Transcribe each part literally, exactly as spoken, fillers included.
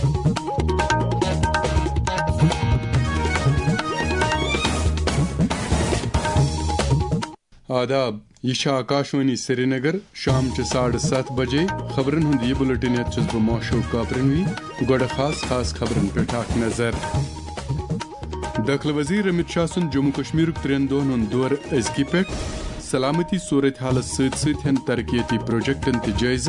آداب، یہ آکاشوانی سری نگر شام چہ ساڑھے سات بجے خبرن ہند یہ بلٹن یت چھس بہ موشوق کاپرنوی گوڑ خاص خاص خبرن پہ اخ نظر۔ داخلہ وزیر امت شاہ سن جموں کشمیر ترین دہن ہند دور ازکی پہ سلامتی صورت حالت ست ست ہن ترقیتی پروجیکٹن تہ جائزہ۔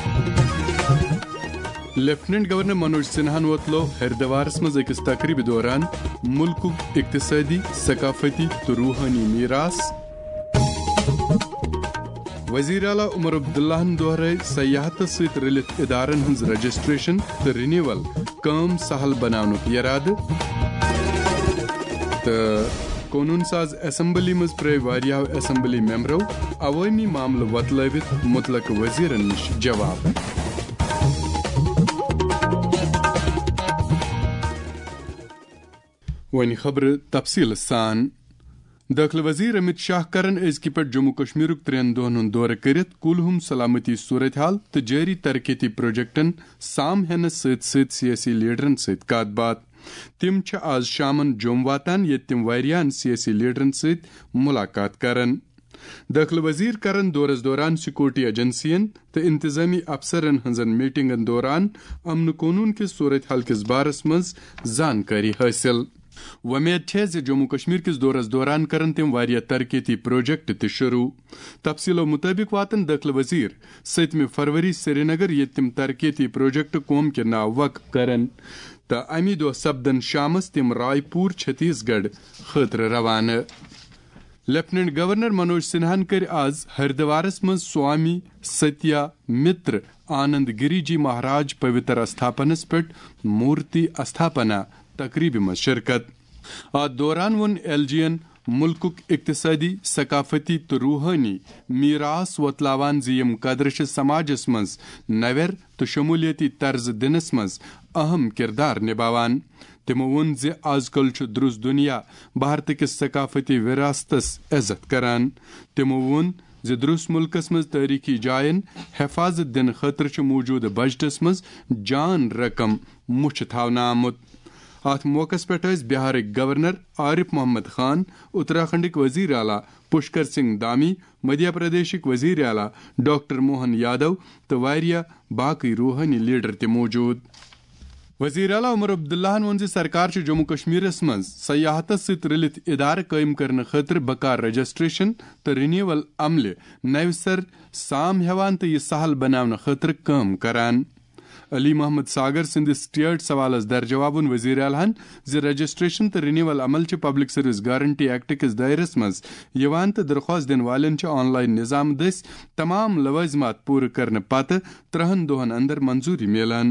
لیفٹننٹ گورنر منوج سنہان ووتلو ہردوارس مز اکس تقریب دوران ملک اقتصادی، ثقافتی تو روحانی میراث۔ وزیر اعلیٰ عمر عبداللہ دہرائے سیاحت ست رلت ادارن ہز رجسٹریشن تو رینیول کام سہل بنانک ارادہ۔ تو قانون ساز اسمبلی مز پرے واریاہو اسمبلی ممبرو عوامی معاملہ وتلوت متعلق وزیرن نش جواب۔ ون خبر تفصیل سان۔ داخلہ وزیر امت شاہ کرن ازکی پہ جموں کشمیر ترین دہن ہند دورہ کرت کلہم سلامتی صورتحال تو جاری ترقیتی پروجیکٹن سام ہینس ست ست سیاسی لیڈرن ست کات بات۔ تم چھ آز شامن جوم واتان یت تم واریاہن سیاسی لیڈرن ست ملاقات کرن۔ داخلہ وزیر کرن دورس دوران سیکورٹی ایجنسین تو انتظامی افسرن ہنزن میٹنگن دوران امن قانون کس صورتحال کس بارس مز زانکاری حاصل۔ ومید ہے زِ جموں کشمیر کس دورس دوران کرن تم واریاہ ترقیتی پروجیکٹ تہ شروع۔ تفصیلو مطابق واتن داخلہ وزیر ستمہ فروری سری نگر یہ تم ترقیتی پروجیکٹ قوم کے ناو وقف کرن تو امی دہ سپدن شامس تم رائے پور چھتیس گڑھ خاطر روانہ۔ لیفٹننٹ گورنر منوج سنہان کر آز ہردوارس مز سوامی ستیا متر آنند گری جی مہاراج پوتر استھاپنس پہ مورتی استھاپنا تقریب میں شرکت۔ ات دوران ون ایل جی این ملک اقتصادی، ثقافتی تو روحانی میراث وتلاوان زیم قدرش سماجس مز نویر تو شمولیتی طرز دنس مز اہم کردار نباوان۔ تمو ون زِ آز کل چھ درست دنیا بھارت کس ثقافتی وراثتس عزت کران۔ تمو ون زِ درست ملکس مز تاریخی جائن حفاظت دن خاطر چھ موجود بجٹس مز جان رقم مچھ تھاونہ آمت۔ ات موقع پہ بہارک گورنر عارف محمد خان، اتراکھنڈک وزیر اعلیٰ پشکر سنگھ دامی، مدھیہ پردیشک وزیر اعلیٰ ڈاکٹر موہن یادو تو واریاہ باقی روحانی لیڈر تہ موجود۔ وزیر اعلیٰ عمر عبداللہ ون زِ سرکار چھ جموں کشمیرس مز سیاحتس ست رلت ادارہ قائم کرنے خاطر بکار رجسٹریشن تو رینیول عملہ نو سر سام ہیوان تو یہ سہل بنانے خاطر کام کران۔ علی محمد ساگر سندس سٹیٹ سوالس در جواب وزیر اعلیٰ زِ رجسٹریشن تو رینیول عمل چھ پبلک سروس گارنٹی ایکٹ کس دائرس مز یوان تو درخواست دن والن چھ آن لائن نظام دس تمام لوازمات پور کرنے پتہ ترہن دہن اندر منظوری میلان۔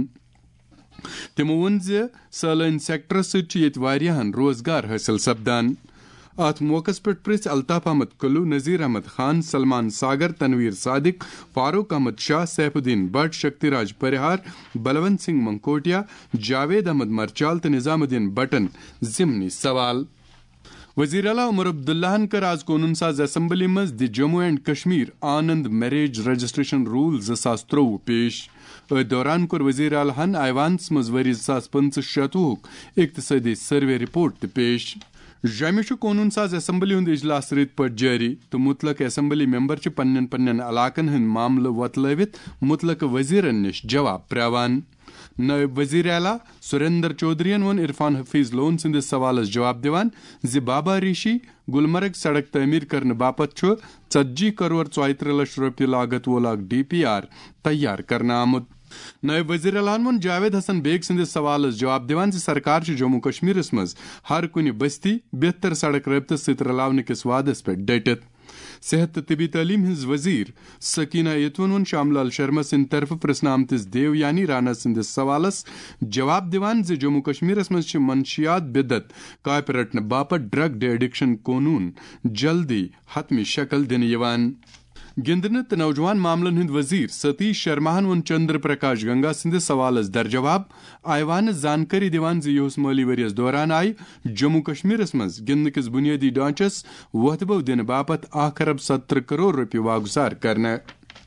تمو ون زِ سالین سیکٹرس ست یت واریاہن روزگار حاصل سپدان۔ ات موقع پہ پرس الطاف احمد کلو، نذیر احمد خان، سلمان ساگر، تنویر صادق، فاروق احمد شاہ، سیف الدین بٹ، شکتی راج پرہار، بلونت سنگھ منکوٹیا، جاوید احمد مرچال تو نظام الدین بٹن ضمنی سوال۔ وزیر اعلیٰ عمر عبداللہ کر آز قانون ساز اسمبلی مز the Jammu and Kashmir Anand marriage registration rules ساس تروہ پیش۔ ات دوران کور وزیر اعلیٰ ایوانس مز وری زٕ ساس پنچہ شتوہ اقتصادی سروے رپورٹ تہ پیش۔ جمع قانون ساز اسمبلی ہند اجلاس رت پہ جاری تو متعلق اسمبلی ممبر چھ پنن پنن علاقن ہند معاملہ وتلوت متعلق وزیرن نش جواب پریوان۔ نائب وزیر اعلیٰ سریندر چودھرین ون عرفان حفیظ لون سندس سوالس جواب دیوان زِ بابا ریشی گلمرگ سڑک تعمیر کرنے باپت چھ ژتجی کروڑ ژۄیترٕہ لچھ رۄپیہِ لاگت وول اکھ ڈی پی آر تیار کرنا آمت۔ نائب وزیر اعلیٰ ون جاوید حسن بیگ سندس سوالس جواب دیوان زِ سرکار چھ جموں کشمیرس مز ہر کنہ بستی بہتر سڑک رابطس ست رلاونہ کس وعدس پہ ڈٹت۔ صحت تو طبی تعلیم ہز وزیر سکینہ یتون ون شام لال شرما سند طرف پرسنہ آمتس دیو یعنی رانا سندس سوالس جواب دیوان زِ جموں کشمیرس مز چھ منشیات بدت کاپہ رٹنہ باپت ڈرگ ڈی ایڈکشن قانون جلدی حتمی شکل دنہ یوان۔ گندنہ تو نوجوان معاملن ہند وزیر ستیش شرماہن ون چندر پرکاش گنگا سندس سوالس در جواب ایوان زانکاری دیوان زِ یہس مالی وریس دوران آئی جموں کشمیرس مز گندنہ کس بنیادی ڈھانچس وتبو دن باپت اکھ ارب ستر کروڑ روپیہ واگزار کرنا۔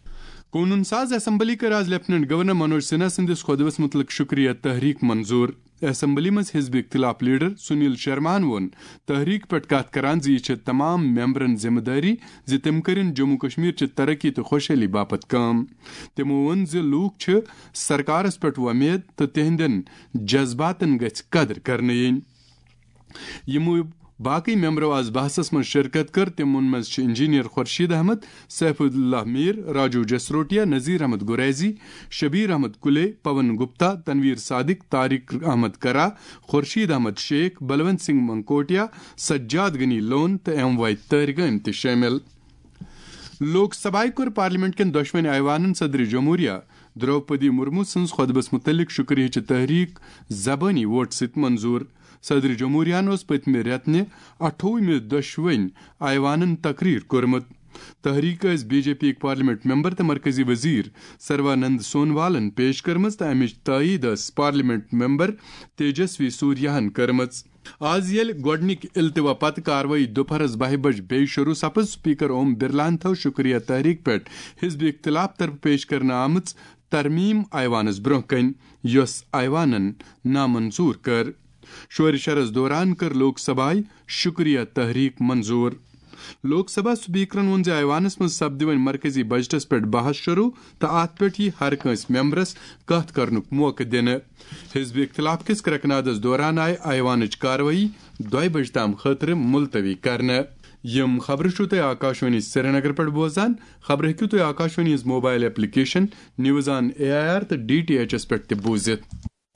قونون ساز اسمبلی کر آز لیفٹنٹ گورنر منوج سنہا سندس خطبس متعلق شکریہ تحریک منظور. اسمبلی مز حزب اختلاف لیڈر سنیل شرمان وون تحریک پہ کت کران زی یہ تمام ممبرن ذمہ داری زی تم کرن جموں کشمیر چہ ترقی تو خوشحالی باپت کام. تمو ون زی لوک چھ سرکارس پہ ومید تو تہندین جذباتن گژھِ قدر کرنے ین. یمو باقی ممبرو آز بحثس من شرکت کر. تمن مز انجینئر خورشید احمد، سیف اللہ میر، راجو جسروٹیا، نذیر احمد گریزی، شبیر احمد کلے، پون گپتا، تنویر صادق، طارق احمد کرا، خورشید احمد شیخ، بلونت سنگھ منکوٹیا، سجاد غنی لون تو ایم وائی تارگن تہ شامل. لوک سبھا کور پارلیمنٹ کن دشوین ایوانن صدر جمہوریہ دروپدی مرمو سنز خطبس متعلق شکریہ چہ تحریک زبانی ووٹ ست منظور. صدر جمہوریہ اس پتمہ ریتنہ اٹھوہ دشوین ایوانن تقریر کورمت. تحریک اس بی جے پی پارلیمنٹ ممبر تو مرکزی وزیر سروانند سونوالن پیش کرمز تو امچ تائید اس پارلیمنٹ ممبر تیجسوی سوریاہن کرمز. آز یل گوڈنک التوا پتہ کاروٲیی دوپہرس بہہ بج بے شروع سپز سپیکر اوم برلان تھو شکریہ تحریک پہ حزب اختلاف طرف پیش کرنے آمت ترمیم ایوانس برہ کن یس ایوانن نامنظور کر. شور شرس دوران کر لوک سبھائی شکریہ تحریک منظور. لوک سبھا سپیکرن ون زِ ایوانس مز سپدِ وۄنۍ مرکزی بجٹس پہ بحث شروع تو ات پہ یی ہر کنس ممبرس کت کرنک موقع دنہ. حزب اختلاف کس کرکنادس دوران آئے ایوانچ کاروٲیی دۄیہِ بج تام خاطر ملتوی کرنہ. یم خبر چھو تُہۍ آکاشوانی سری نگر پہ بوزان. خبر ہیٚکِو تُہۍ آکاشوانی ہٕنٛز mobile application news on A I R تو ڈی ٹی ایچ ایس پہ تہِ بوزِتھ.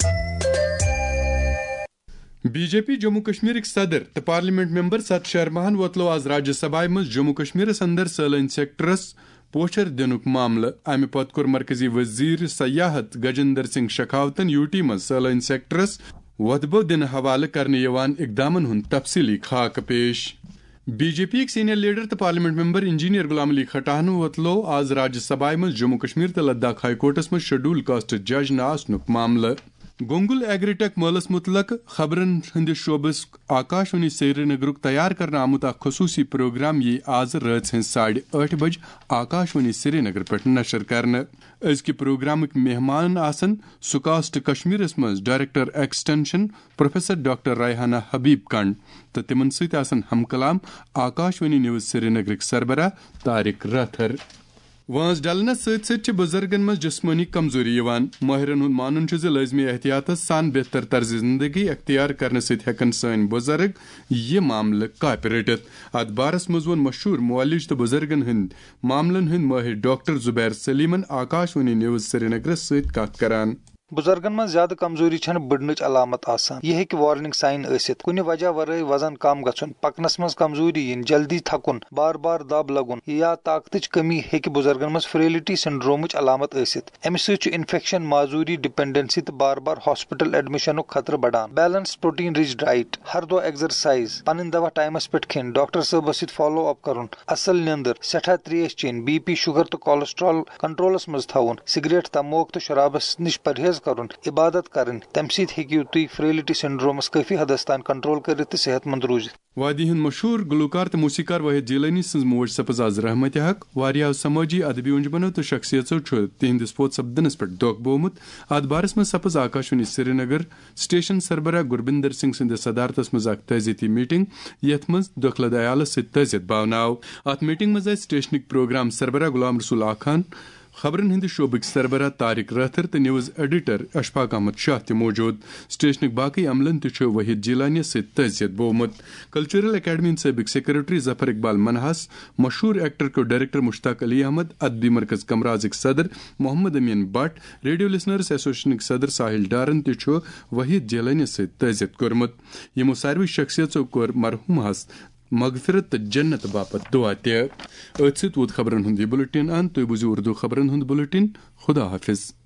B J P Jammu Kashmir صدر تو پارلیمنٹ ممبر ست شرماہن ووتلو آز راجیہ سبھا مز جموں کشمیرس اندر سٲلٲنۍ سیکٹرس پوچھر دنک معاملہ. امہ پتہ کور مرکزی وزیر سیاحت گجندر سنگھ شیخاوتن یو ٹی مز سٲلٲنۍ سیکٹرس وتبو دن حوالہ کرنے یوان اقدامن ہند تفصیلی خاکہ پیش. B J P senior leader تو parliament member engineer Ghulam Ali Khattan ووتلو آز راجیہ سبھا مز جموں کشمیر تو لداخ ہائی کورٹس مز شیڈول کاسٹ جج نہ آسنک معاملہ. گونگل ایگری ٹیک مالس متعلق خبرن ہندس شعبس آکاشوانی سری نگرک تیار کرنے آمت اخ خصوصی پروگرام یہ آز رات ہز ساڑھے ٲٹھ بج آکاشوانی سری نگر پہ نشر کرنے. ازکہ پروگرامک مہمان آسن سکاسٹ کشمیرس مز director extension professor doctor Rehana Habib کنڈ تو تمن ست آسن ہم کلام آکاشوانی نیوز سری نگرک سربراہ طارق راتھر. وانس ڈلنس ست ست بزرگن مز جسمانی کمزوری یوان. ماہرن ہند مانن چھ لازمی احتیاط سان بہتر طرز زندگی اختیار کرنے ست ہیکن سن بزرگ یہ معاملہ کاپہ رٹت. ات بارس مز ون مشہور معالج تو بزرگن ہند معاملن ہند ماہر ڈاکٹر زبیر سلیمن آکاشوانی نیوز سری نگرس ست کت کران. بزرگن من زیادہ کمزوری چھن بڑنچ علامت آسان. یہ ہیکہ وارننگ سائن ٲسِتھ. کُنہِ وجہ ورٲے وزن کم گژھُن، پکنس منٛز کمزوری یِن، جلدی تھکُن، بار بار دب لگُن یا طاقتٕچ کمی ہیکہ بزرگن منٛز فریلٹی سنڈرومٕچ علامت ٲسِتھ. امہِ سۭتۍ چھُ انفیکشن، معذوری، ڈپینڈنسی تہٕ بار بار ہاسپٹل ایڈمشنُک خطرٕ بڑان. بیلنس پروٹین رچ ڈائٹ، ہر دۄہ ایگزرسائز، پنٕنۍ دوا ٹائمس پٮ۪ٹھ کھیٚنۍ، ڈاکٹر صٲبس سۭتۍ فالو اپ کرُن، اصل نیندر، سٮ۪ٹھاہ تریش چیٚنۍ، بی پی، شُگر تہٕ کولسٹرال کنٹرولس منٛز تھاوُن، سگریٹ، تموک تہٕ شرابس نش پرہیز کرُن، عبادت کریں. تمہ سۭتۍ ہیٚکِو تُہۍ فریلٹی سنڈرومس کٲفی حدس تام کنٹرول کٔرِتھ تہٕ صحت مند روٗزِتھ. وادی ہند مشہور گلوکار تو موسیقار واحد جیلانی سن موج سپز آز رحمت حق. واریاہو سماجی ادبی انجمنو تو شخصیتو تہندس فوت سپدنس پہ دۄکھ بومت. ات بارس مز سپز آکاشوانی سری نگر سٹیشن سربراہ گربندر سنگھ سندس صدارتس مز اخ تعزیتی میٹنگ یتھ مز دۄکھلد عیالس ست تعزیت باوناو. ات میٹنگ مز آئے سٹیشنک پروگرام سربراہ غلام رسول آخان، خبرن ہند شعبک سربراہ طارق راتھر تو نیوز ایڈیٹر اشفاق احمد شاہ تہ موجود. سٹیشنک باقی عملن تہ وحید جیلانی ست تعزیت بومت. کلچرل اکیڈمی سابق سیکرٹری ظفر اقبال منہاس، مشہور ایکٹر کو ڈائریکٹر مشتاق علی احمد، ادبی مرکز کمرازک صدر محمد امین بٹ، ریڈیو لسنرز ایسوسیشنک صدر ساحل ڈارن تہ وحید جیلانی ست تعزیت کورمت. یمو ساروی شخصیتو کور مرحومس مغفرت تو جنت باپت دعا تہ. ات ست ووت خبرن ہند یہ بلٹن ان. تھی بوزو اردو خبرن ہند بلٹن. خدا حافظ.